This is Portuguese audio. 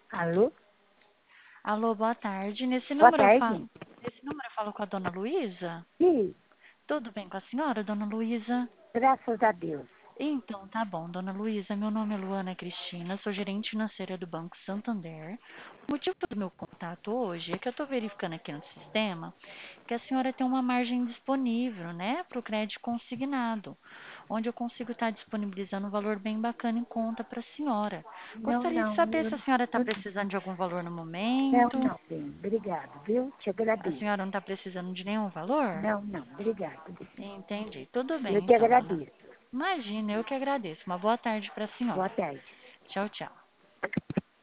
Alô? Alô, boa tarde. Boa tarde. Nesse número eu falo com a dona Luísa? Sim, Tudo bem com a senhora, dona Luísa? graças a Deus. Então, tá bom, dona Luísa. Meu nome é Luana Cristina, sou gerente financeira do Banco Santander. O motivo do meu contato hoje é que eu estou verificando aqui no sistema que a senhora tem uma margem disponível, né, para o crédito consignado, onde eu consigo estar disponibilizando um valor bem bacana em conta para a senhora. Não, Gostaria de não, saber se a senhora está eu precisando de algum valor no não, momento. não, bem, obrigado, viu? Te A agradeço. senhora não está precisando de nenhum valor? Não, não, obrigado. Entendi. Tudo Eu bem, te então, dona. agradeço. Imagina, eu que agradeço. Uma boa tarde para a senhora. Boa tarde. Tchau, tchau.